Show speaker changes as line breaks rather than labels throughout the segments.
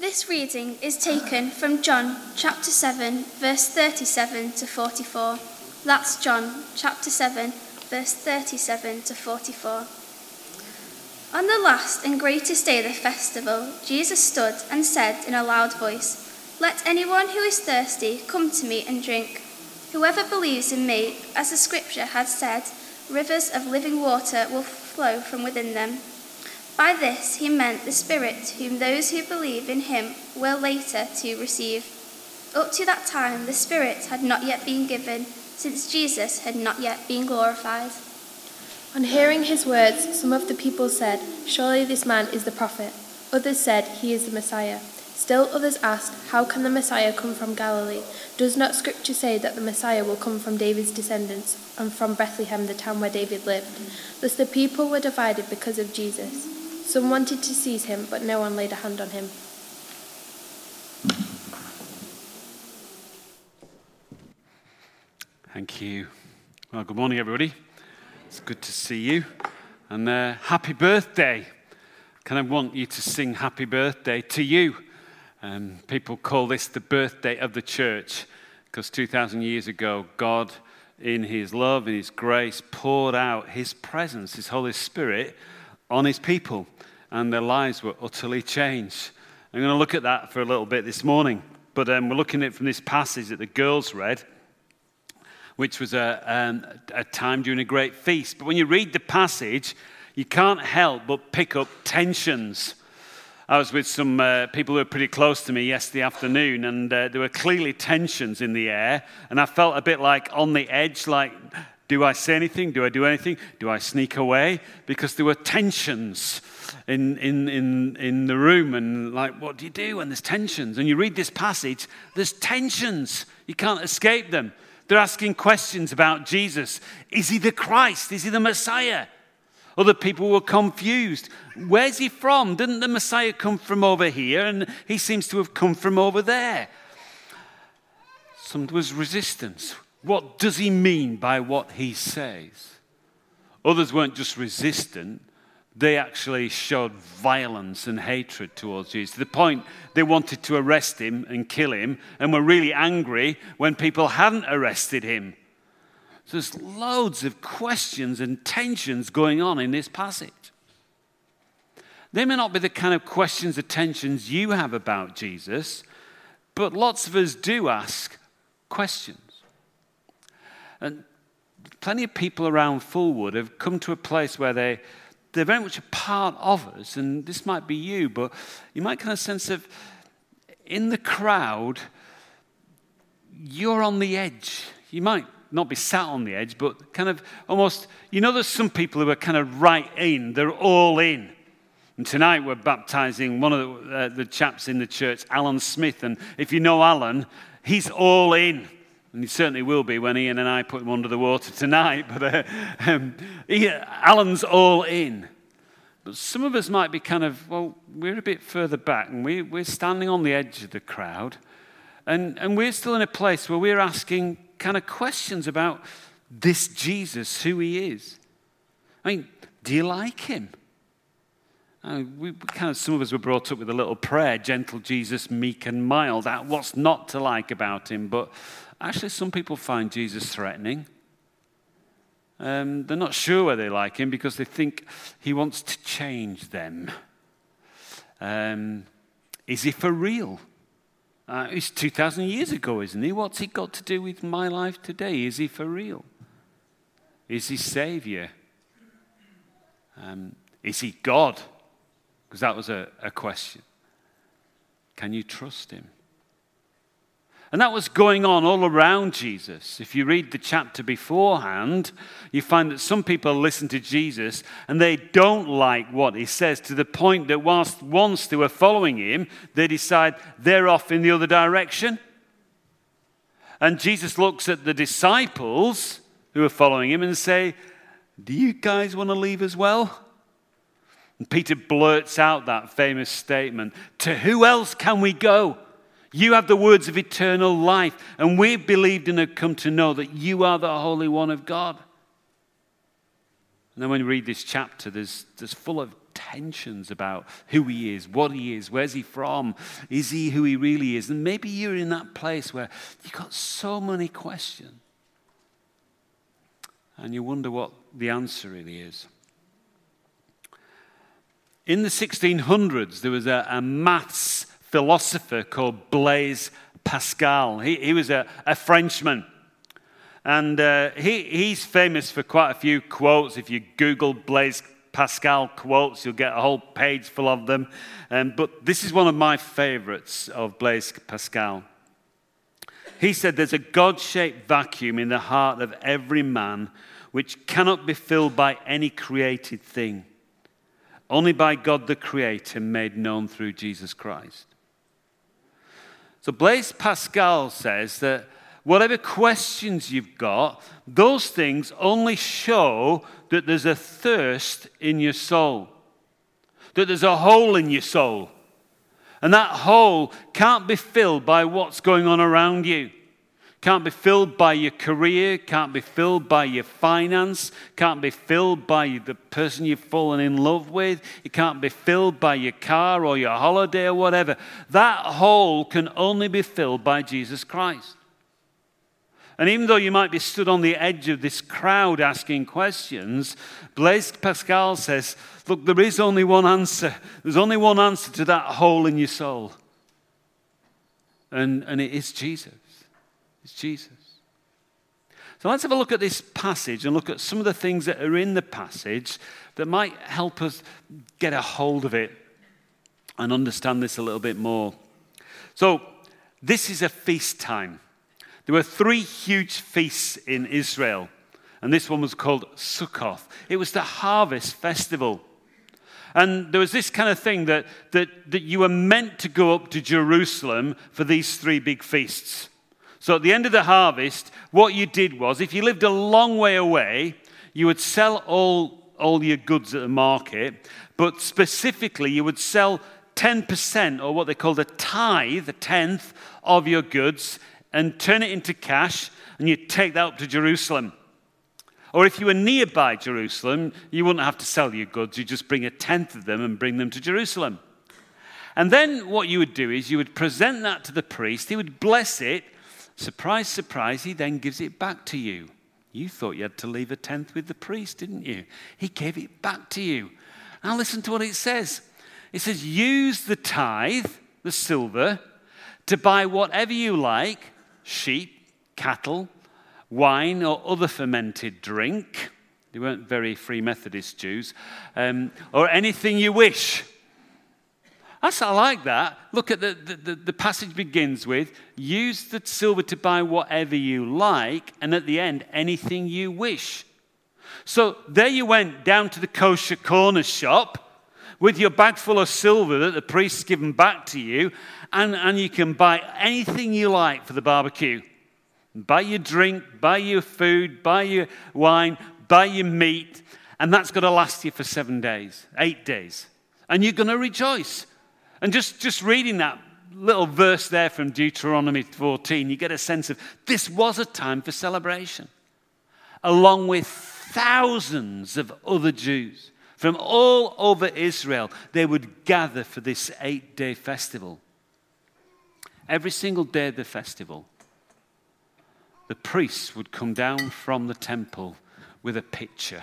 This reading is taken from John chapter 7, verse 37 to 44. That's John chapter 7, verse 37 to 44. On the last and greatest day of the festival, Jesus stood and said in a loud voice, "Let anyone who is thirsty come to me and drink. Whoever believes in me, as the scripture has said, rivers of living water will flow from within them." By this he meant the Spirit, whom those who believe in him will later to receive. Up to that time the Spirit had not yet been given, since Jesus had not yet been glorified.
On hearing his words, some of the people said, "Surely this man is the prophet." Others said, "He is the Messiah." Still others asked, "How can the Messiah come from Galilee? Does not Scripture say that the Messiah will come from David's descendants and from Bethlehem, the town where David lived?" Thus the people were divided because of Jesus. Some wanted to seize him, but no one laid a hand on him.
Thank you. Well, good morning, everybody. It's good to see you. And happy birthday. Can I want you to sing happy birthday to you? People call this the birthday of the church because 2,000 years ago, God, in his love, in his grace, poured out his presence, his Holy Spirit, on his people, and their lives were utterly changed. I'm going to look at that for a little bit this morning, but we're looking at it from this passage that the girls read, which was a time during a great feast. But when you read the passage, you can't help but pick up tensions. I was with some people who were pretty close to me yesterday afternoon, and there were clearly tensions in the air, and I felt a bit like on the edge, like, do I say anything? Do I do anything? Do I sneak away? Because there were tensions in the room, and like, what do you do when there's tensions? And you read this passage, there's tensions. You can't escape them. They're asking questions about Jesus. Is he the Christ? Is he the Messiah? Other people were confused. Where's he from? Didn't the Messiah come from over here? And he seems to have come from over there. There was resistance. What does he mean by what he says? Others weren't just resistant. They actually showed violence and hatred towards Jesus, to the point they wanted to arrest him and kill him, and were really angry when people hadn't arrested him. So there's loads of questions and tensions going on in this passage. They may not be the kind of questions or tensions you have about Jesus, but lots of us do ask questions. And plenty of people around Fulwood have come to a place where they're very much a part of us, and this might be you, but you might kind of sense of, in the crowd, you're on the edge. You might not be sat on the edge, but kind of almost, there's some people who are kind of right in, they're all in. And tonight we're baptizing one of the chaps in the church, Alan Smith, and if you know Alan, he's all in. And he certainly will be when Ian and I put him under the water tonight. But Alan's all in. But some of us might be kind of, we're a bit further back, and we're standing on the edge of the crowd. And we're still in a place where we're asking kind of questions about this Jesus, who he is. I mean, do you like him? Some of us were brought up with a little prayer, gentle Jesus, meek and mild. What's not to like about him? But actually, some people find Jesus threatening. They're not sure whether they like him because they think he wants to change them. Is he for real? It's 2,000 years ago, isn't he? What's he got to do with my life today? Is he for real? Is he Savior? Is he God? Because that was a question. Can you trust him? And that was going on all around Jesus. If you read the chapter beforehand, you find that some people listen to Jesus and they don't like what he says, to the point that once they were following him, they decide they're off in the other direction. And Jesus looks at the disciples who are following him and say, "Do you guys want to leave as well?" And Peter blurts out that famous statement, "To who else can we go? You have the words of eternal life, and we've believed and have come to know that you are the Holy One of God." And then when you read this chapter, there's full of tensions about who he is, what he is, where's he from, is he who he really is? And maybe you're in that place where you've got so many questions. And you wonder what the answer really is. In the 1600s, there was a maths philosopher called Blaise Pascal. He was a Frenchman. And he's famous for quite a few quotes. If you Google Blaise Pascal quotes, you'll get a whole page full of them. But this is one of my favorites of Blaise Pascal. He said, "There's a God-shaped vacuum in the heart of every man which cannot be filled by any created thing, only by God the Creator made known through Jesus Christ." So Blaise Pascal says that whatever questions you've got, those things only show that there's a thirst in your soul, that there's a hole in your soul. And that hole can't be filled by what's going on around you. Can't be filled by your career, can't be filled by your finance, can't be filled by the person you've fallen in love with, it can't be filled by your car or your holiday or whatever. That hole can only be filled by Jesus Christ. And even though you might be stood on the edge of this crowd asking questions, Blaise Pascal says, look, there is only one answer. There's only one answer to that hole in your soul. And it is Jesus. It's Jesus. So let's have a look at this passage and look at some of the things that are in the passage that might help us get a hold of it and understand this a little bit more. So this is a feast time. There were 3 huge feasts in Israel, and this one was called Sukkoth. It was the harvest festival. And there was this kind of thing that you were meant to go up to Jerusalem for these 3 big feasts. So at the end of the harvest, what you did was, if you lived a long way away, you would sell all your goods at the market, but specifically you would sell 10%, or what they called a tithe, a tenth of your goods, and turn it into cash, and you'd take that up to Jerusalem. Or if you were nearby Jerusalem, you wouldn't have to sell your goods, you'd just bring a tenth of them and bring them to Jerusalem. And then what you would do is you would present that to the priest, he would bless it. Surprise, surprise, he then gives it back to you. You thought you had to leave a tenth with the priest, didn't you? He gave it back to you. Now listen to what it says. It says, use the tithe, the silver, to buy whatever you like, sheep, cattle, wine, or other fermented drink. They weren't very Free Methodist Jews. Or anything you wish. I like that. Look at the passage begins with, use the silver to buy whatever you like, and at the end, anything you wish. So there you went down to the kosher corner shop with your bag full of silver that the priest's given back to you, and you can buy anything you like for the barbecue. Buy your drink, buy your food, buy your wine, buy your meat, and that's going to last you for 7 days, 8 days. And you're going to rejoice. And just reading that little verse there from Deuteronomy 14, you get a sense of this was a time for celebration. Along with thousands of other Jews from all over Israel, they would gather for this 8-day festival. Every single day of the festival, the priests would come down from the temple with a pitcher.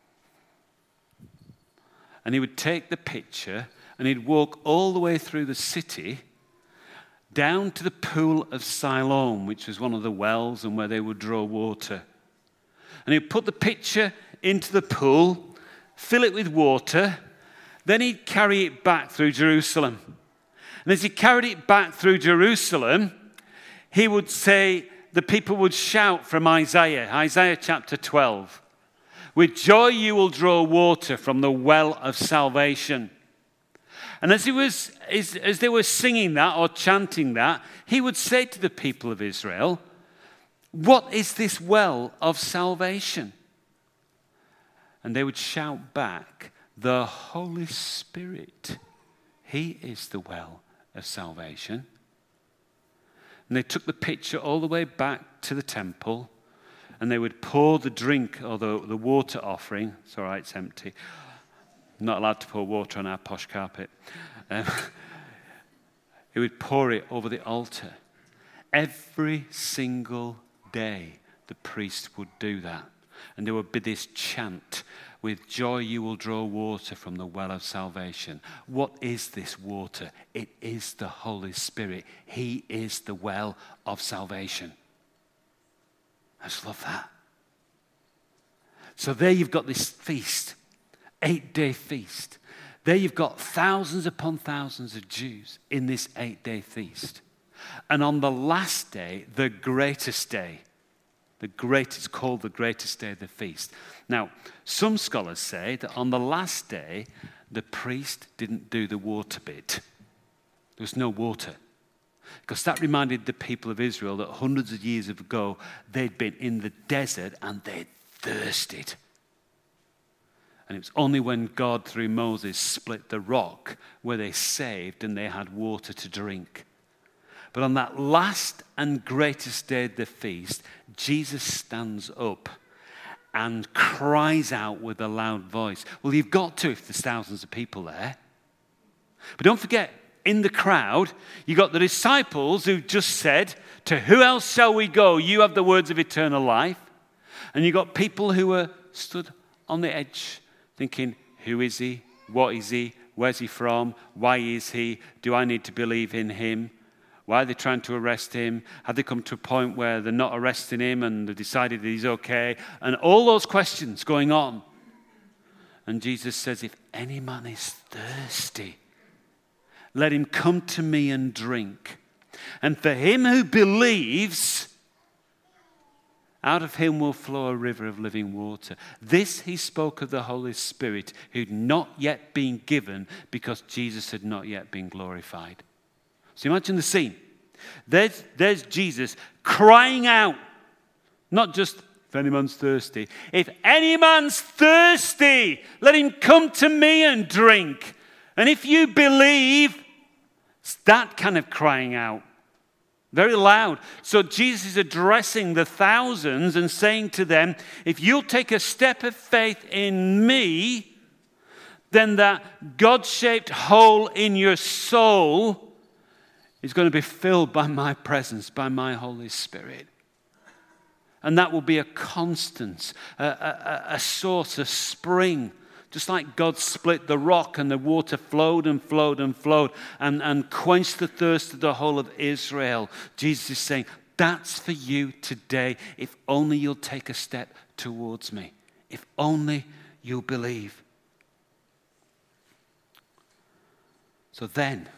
And he would take the pitcher and he'd walk all the way through the city down to the pool of Siloam, which was one of the wells and where they would draw water. And he'd put the pitcher into the pool, fill it with water, then he'd carry it back through Jerusalem. And as he carried it back through Jerusalem, he would say, the people would shout from Isaiah chapter 12, with joy you will draw water from the well of salvation. And as they were singing that or chanting that, he would say to the people of Israel, what is this well of salvation? And they would shout back, the Holy Spirit, he is the well of salvation. And they took the pitcher all the way back to the temple, and they would pour the drink or the water offering. It's all right, it's empty. Not allowed to pour water on our posh carpet. He would pour it over the altar. Every single day, the priest would do that. And there would be this chant, with joy you will draw water from the well of salvation. What is this water? It is the Holy Spirit. He is the well of salvation. I just love that. So there you've got this feast, 8-day feast. There you've got thousands upon thousands of Jews in this 8-day feast. And on the last day, the greatest day, it's called the greatest day of the feast. Now, some scholars say that on the last day, the priest didn't do the water bit. There was no water. Because that reminded the people of Israel that hundreds of years ago, they'd been in the desert and they'd thirsted. And it was only when God, through Moses, split the rock where they saved and they had water to drink. But on that last and greatest day of the feast, Jesus stands up and cries out with a loud voice. Well, you've got to if there's thousands of people there. But don't forget, in the crowd, you got the disciples who just said, to who else shall we go? You have the words of eternal life. And you got people who were stood on the edge thinking, who is he? What is he? Where's he from? Why is he? Do I need to believe in him? Why are they trying to arrest him? Have they come to a point where they're not arresting him and they've decided that he's okay? And all those questions going on. And Jesus says, if any man is thirsty, let him come to me and drink. And for him who believes, out of him will flow a river of living water. This he spoke of the Holy Spirit, who'd not yet been given because Jesus had not yet been glorified. So imagine the scene. There's Jesus crying out, not just if any man's thirsty. If any man's thirsty, let him come to me and drink. And if you believe, it's that kind of crying out. Very loud. So Jesus is addressing the thousands and saying to them, if you'll take a step of faith in me, then that God-shaped hole in your soul is going to be filled by my presence, by my Holy Spirit. And that will be a constant, a source, a spring. Just like God split the rock and the water flowed and flowed and flowed and quenched the thirst of the whole of Israel. Jesus is saying, that's for you today, if only you'll take a step towards me. If only you'll believe. So then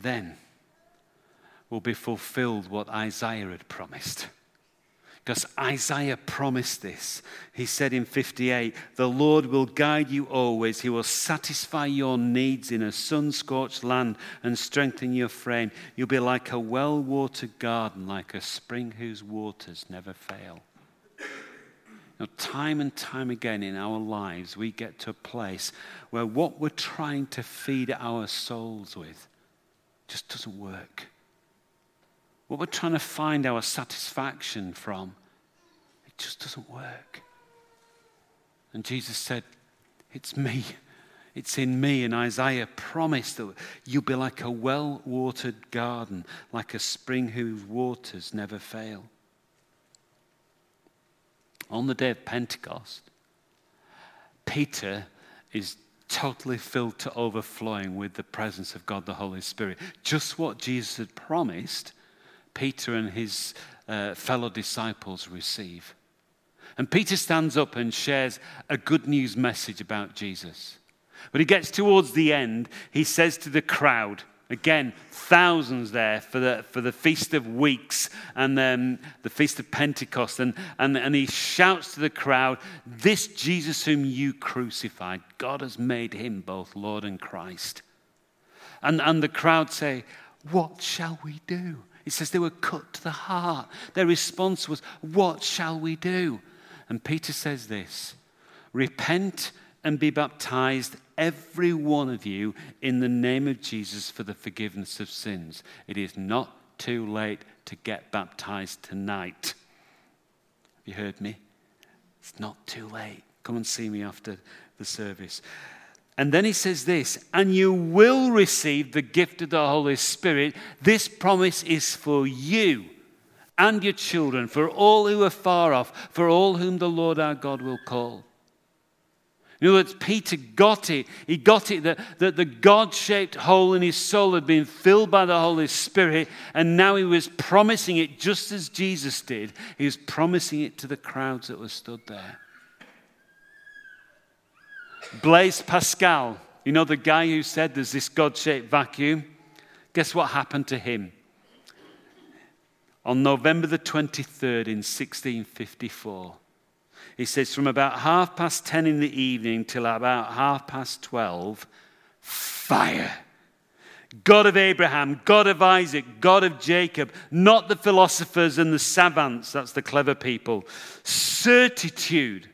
will be fulfilled what Isaiah had promised. Because Isaiah promised this. He said in 58, the Lord will guide you always. He will satisfy your needs in a sun-scorched land and strengthen your frame. You'll be like a well-watered garden, like a spring whose waters never fail. Now, time and time again in our lives, we get to a place where what we're trying to feed our souls with just doesn't work. What we're trying to find our satisfaction from, it just doesn't work. And Jesus said, it's me. It's in me. And Isaiah promised that you'll be like a well-watered garden, like a spring whose waters never fail. On the day of Pentecost, Peter is totally filled to overflowing with the presence of God the Holy Spirit. Just what Jesus had promised, Peter and his fellow disciples receive. And Peter stands up and shares a good news message about Jesus. But he gets towards the end, he says to the crowd, again, thousands there for the Feast of Weeks and then the Feast of Pentecost. And he shouts to the crowd, this Jesus whom you crucified, God has made him both Lord and Christ. And the crowd say, what shall we do? It says they were cut to the heart. Their response was, what shall we do? And Peter says this, repent and be baptized, every one of you, in the name of Jesus for the forgiveness of sins. It is not too late to get baptized tonight. Have you heard me? It's not too late. Come and see me after the service. And then he says this, and you will receive the gift of the Holy Spirit. This promise is for you and your children, for all who are far off, for all whom the Lord our God will call. In other words, Peter got it. He got it that the God-shaped hole in his soul had been filled by the Holy Spirit, and now he was promising it just as Jesus did. He was promising it to the crowds that were stood there. Blaise Pascal, you know the guy who said there's this God-shaped vacuum? Guess what happened to him? On November the 23rd in 1654, he says, from about 10:30 in the evening till about 12:30, fire. God of Abraham, God of Isaac, God of Jacob, not the philosophers and the savants, that's the clever people. Certitude,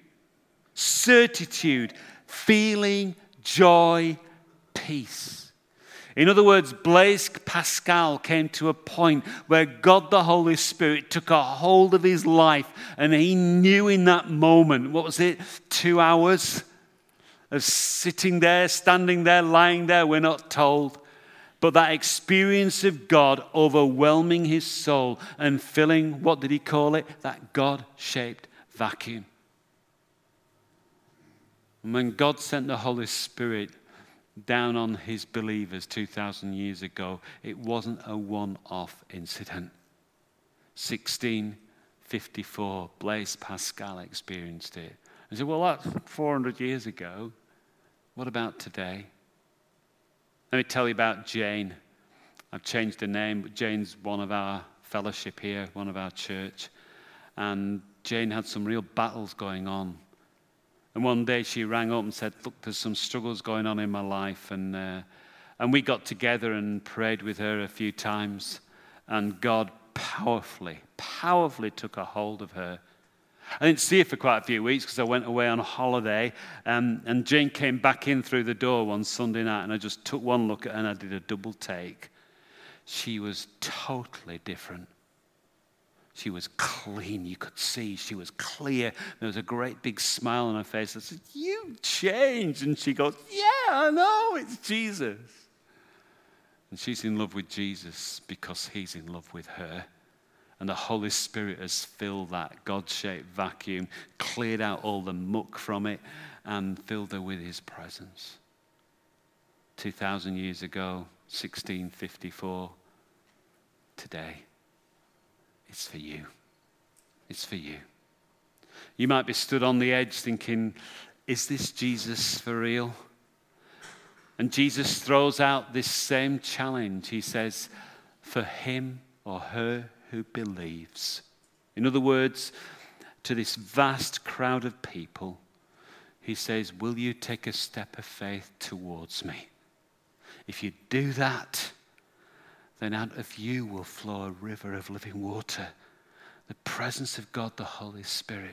feeling, joy, peace. In other words, Blaise Pascal came to a point where God the Holy Spirit took a hold of his life, and he knew in that moment, what was it, 2 hours of sitting there, standing there, lying there, we're not told. But that experience of God overwhelming his soul and filling, what did he call it? That God-shaped vacuum. And when God sent the Holy Spirit down on his believers 2,000 years ago, it wasn't a one-off incident. 1654, Blaise Pascal experienced it. And said, well, that's 400 years ago. What about today? Let me tell you about Jane. I've changed the name, but Jane's one of our fellowship here, one of our church. And Jane had some real battles going on. And one day she rang up and said, look, there's some struggles going on in my life. And we got together and prayed with her a few times. And God powerfully took a hold of her. I didn't see her for quite a few weeks because I went away on holiday. And Jane came back in through the door one Sunday night. And I just took one look at her and I did a double take. She was totally different. She was clean. You could see she was clear. There was a great big smile on her face. I said, you changed. And she goes, yeah, I know, it's Jesus. And she's in love with Jesus because he's in love with her. And the Holy Spirit has filled that God-shaped vacuum, cleared out all the muck from it, and filled her with his presence. 2,000 years ago, 1654, today. It's for you. It's for you. You might be stood on the edge thinking, is this Jesus for real? And Jesus throws out this same challenge. He says, for him or her who believes. In other words, to this vast crowd of people, he says, will you take a step of faith towards me? If you do that, then out of you will flow a river of living water, the presence of God, the Holy Spirit.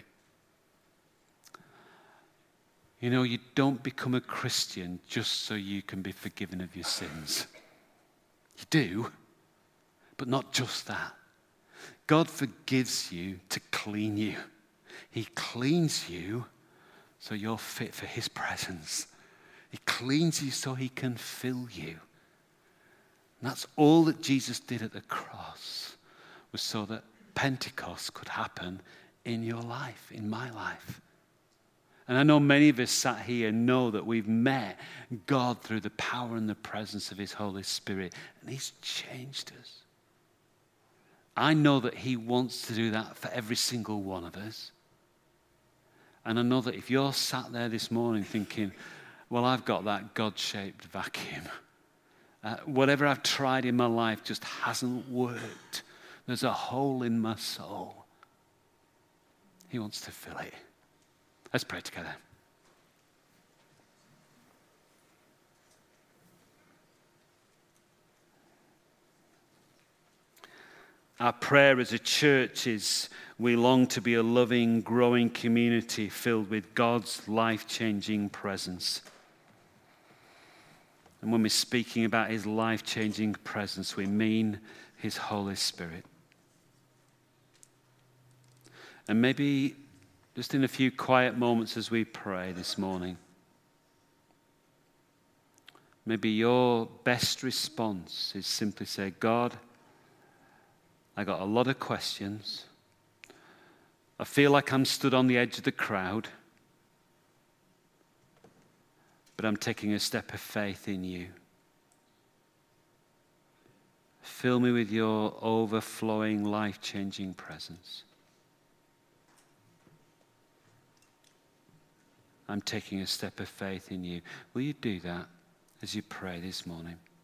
You know, you don't become a Christian just so you can be forgiven of your sins. You do, but not just that. God forgives you to clean you. He cleans you so you're fit for his presence. He cleans you so he can fill you. And that's all that Jesus did at the cross, was so that Pentecost could happen in your life, in my life. And I know many of us sat here know that we've met God through the power and the presence of his Holy Spirit, and he's changed us. I know that he wants to do that for every single one of us. And I know that if you're sat there this morning thinking, well, I've got that God-shaped vacuum. Whatever I've tried in my life just hasn't worked. There's a hole in my soul. He wants to fill it. Let's pray together. Our prayer as a church is we long to be a loving, growing community filled with God's life-changing presence. And when we're speaking about his life-changing presence, we mean his Holy Spirit. And maybe just in a few quiet moments as we pray this morning, maybe your best response is simply say, God, I got a lot of questions. I feel like I'm stood on the edge of the crowd, but I'm taking a step of faith in you. Fill me with your overflowing, life-changing presence. I'm taking a step of faith in you. Will you do that as you pray this morning?